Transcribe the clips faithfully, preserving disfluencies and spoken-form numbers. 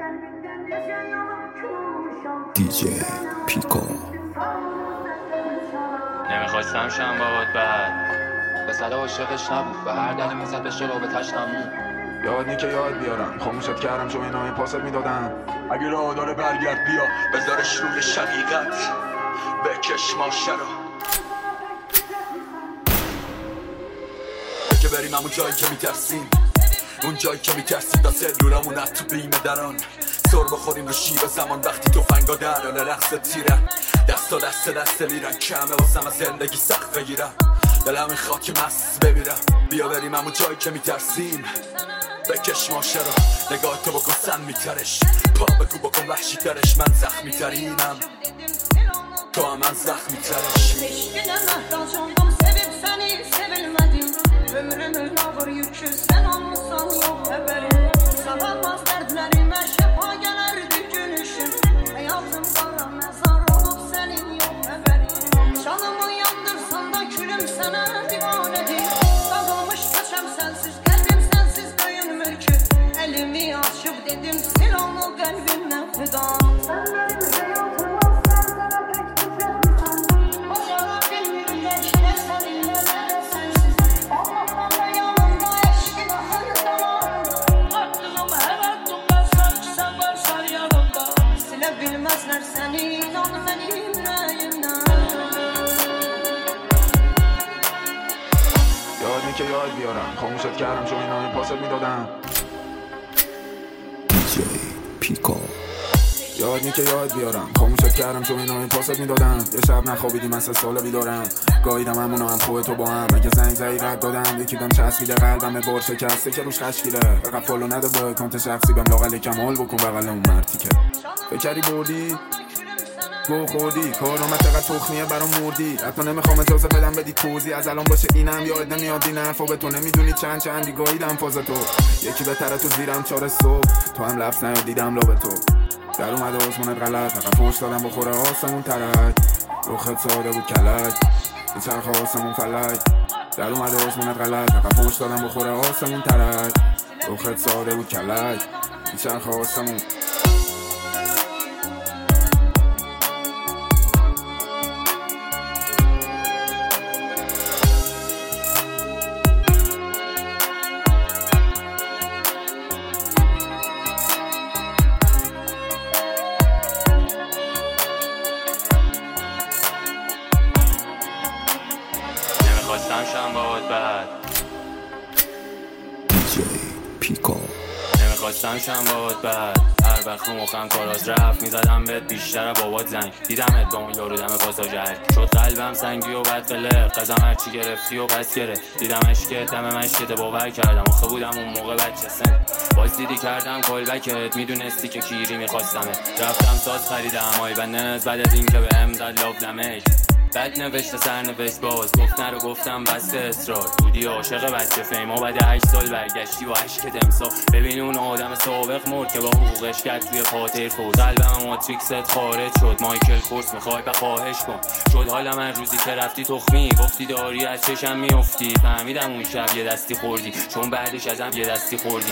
دیجی پیکو. نمیخواستم شم باهات بعد به صدا عاشقش نبود و هر دل میزد به شلو به تشنمون. یاد نی که یاد بیارم خاموشت کردم چون اینا این پاست میدادم. اگه راه داره برگرد بیا بذارش روی شقیقت بکش ماشه رو که بریم همون جایی که میترسیم، اون جایی که میترسیم تا سلولمون از تو بیمه دران سر بخوریم رو شیب زمان وقتی تو فنگا در حال رقص تیرن دست و دست دست میرن کمه واسم از زندگی سخت بگیرم دلم این خاک مست بمیرم. بیا بریم همون جایی که میترسیم بکش ماشه رو نگاه تو بکن سن میترش پا بگو بکن وحشی ترش من زخمی ترینم تو هم من زخمی ترش. Ömrümün ağır yükü sen olmuşsan yok haberim. Savamaz dertlerime şefa gelir dükünüşüm. Hayatım kara mezar olup senin yok haberin. Canımı yandırsan da külüm sana divanedir. Dağılmış kaçam sensiz kalbim sensiz köyün mülkü. Elimi açıp dedim sil onu kalbimden feda. Sen benim hayatım ol sen sana pek tükenmişsin. Başara bilmiyorum geçti seninle ne sensiz. Bilmezler seni inan benim yüreğimden. یاد نی که یاد بیارم خاموشت کردم چون اینا این پاست میدادم. دیجی پیکو. یاد نی که یاد بیارم خاموشت کردم چون اینا این پاست میدادم. یه شب نخوابیدیم از سه ساله بیدارم گاهیدم همونو هم خوه تو با هم. اگه زنگ زایی رد دادم یکی دم چسبیده قلبم بار شکسته که روش خشکیده. فقط فالو نده با کانت شخصی بهم لاغل کمال بکن بغل اون مرتی که فکری بردی گو خوردی کارامت چقدر تخمیه برام مردی. حتی نمیخوام اجازه بدم بدی توضیح از الان باشه اینم یاد نمیاد این حرفا به تو نمیدونی چند چندی گاهیدم فاز تو یکی بهتره تو زیرم چاره صبح تو هم لفظ نیادیدم لا به تو در اومده آزمونت غلط فقط فوش دادم بخوره آسمون ترک روخت ساده بود کلک به چرخ آسمون فلک در اومده آزمونت غلط فقط فوش دادم بخوره آسمون ترک روخت ساده بود کلک به چرخ آسمون. نمیخواستم شم باهات بعد دیجی پیکو. نمیخواستم شم باهات بعد هر وقت رو مخم کاراز رفت میزدم بهت بیشتر بابات زنگ دیدمت با اون یارو دم پاساژر شد قلبم سنگی و بد قلق قزم هرچی گرفتی و پس گره دیدمش که دم مشکت باور کردم آخه بودم اون موقع بچه سن باز دیدی کردم کل بکت میدونستی که کیری میخواستمت رفتم ساز خریدم آی بنز بعد از این که به هم زد لاف دمش بد نوشته سر نوشت باز گفت نرو گفتم بسته اصرار بودی عاشق بچه فیما بعد هشت سال برگشتی و عشقت امسا ببین اون آدم سابق مرد که با حقوقش کرد توی خاطر فوز قلبم ماتریکست خارج شد مایکل کورس میخوای به خواهش کن شد حالا من روزی که رفتی تخمی گفتی داری از چشم میافتی فهمیدم اون شب یه دستی خوردی چون بعدش ازم یه دستی خوردی.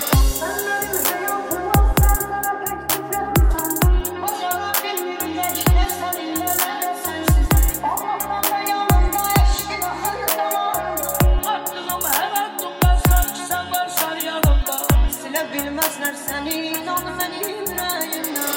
Bilmezler seni inan benim yüreğimden.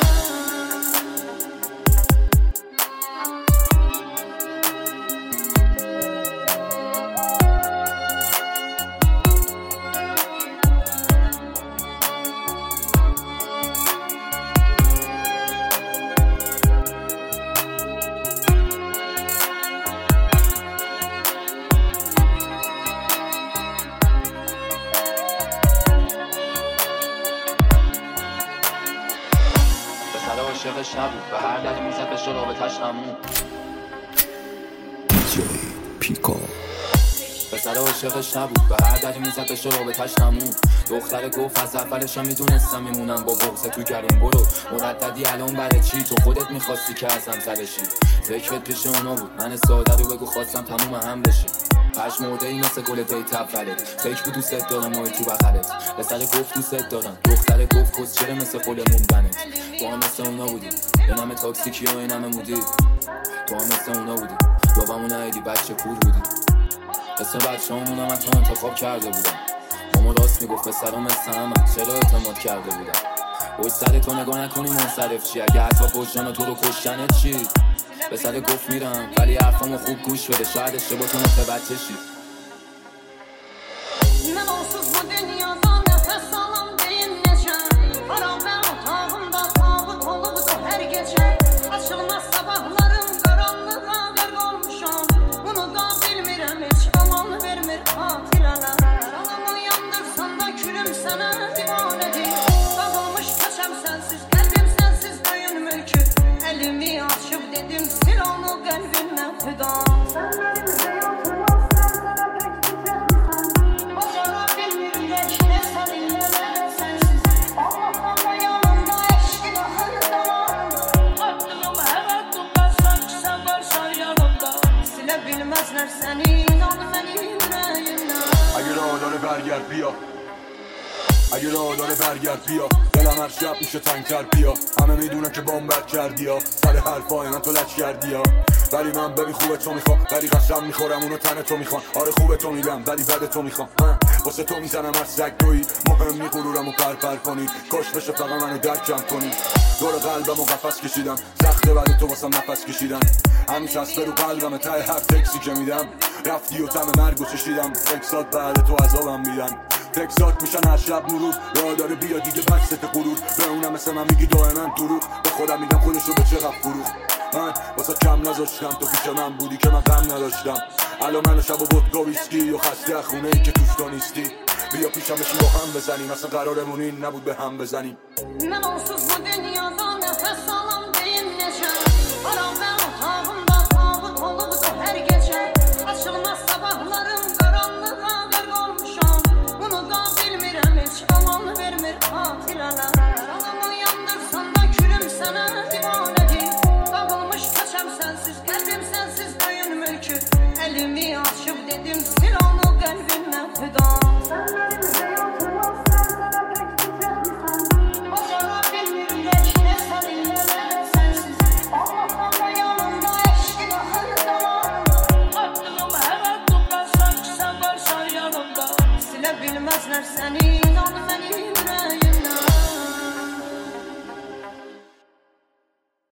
عاشقش نبود و هر دلی میزد به شلو به تشنمون. دیجی پیکو. به دختر عاشقش نبود به هر دری میزد بشه رابطش تموم. دختر گفت از اولش هم میدونستم میمونم با بغض تو گرون برو مرددی الان برای چی تو خودت میخواستی که ازم سرشی. فکرت پیش اونا بود من ساده رو بگو خواستم تموم هم بشی. پش مرده ای مثل گل دیت اولت فکر بود دوست دارم مای تو بخرت. پسر گفت دوست دارم دختر گفت کس چرا مثل خل موندنت. تو هم مثل اونا بودی یه نمه تاکسیکی و یه نمه مودی. تو هم مثل اونا بودی بابامون نهیدی بچه کور بودی. اسم بچه همونم من تو انتخاب کرده بودم. ماما راست میگفت پسرم مثل همه چرا اعتماد کرده بودم. باید سر تو نگاه نکنی منصرف چی اگه حتی پشتان تو رو کشتنت چی. به سر گفت میرم ولی حرفامو خوب گوش بده شاید اشتباه تو متوجه شی. Mən onsuz bu dünyada nəfəs alam deyim necə. Xarabə otağımda tabut olubdu hər gecə. Açılmaz sabahlarım qaranlığa qərq olmuşam. Bunu da bilmirəm heç aman vermir xatirələr. Canımı yandırsan da külüm sənə divanədir. Dağılmış kaçam sənsiz qəlbim sənsiz döyünmür ki. Əlimi açıb dedim sil onu qəlbimdən xüda. Sən mənim həyatım اگه راه داره برگرد بیا اگه راه داره برگرد بیا دلم هر شب میشه تنگتر بیا. همه میدونن که بامبر کردی ها سر حرفای من تو لچ کردی ها. ولی من ببین خوبه تو میخوام ولی قسم میخورم اونو تن تو میخوان. آره خوبه تو میدم ولی بده تو میخوام. واسه تو میزنم هر سگ تویی مهم نی غرورمو پرپر کنی. کاش بشه فقط منو درکم کنی. دور قلبمو قفس کشیدم سخته ولی تو واسم نفس کشیدن. همیشه از رو قلبم ته هر تکسی که میدم. رفتی و تم مرگو چشیدم تکسات بعد تو عذابم میدن. تکسات میشن هر شب مرور راه داره بیا دیگه بست غرور. به اونم مثل من میگی دائما دروغ به خودم میگم خودشو به چقدر فروخ. من واسه کم نذاشتم تو پیش من بودی که من غم نداشتم. الان منو شب و ودکا ویسکی و خسته خونه ای که توش تو نیستی. بیا پیشم بشی با هم بزنیم اصلا قرارمون این نبود به هم بزنیم. من onsuz bu dünyada nəfəs alam deyim necə. Xarabə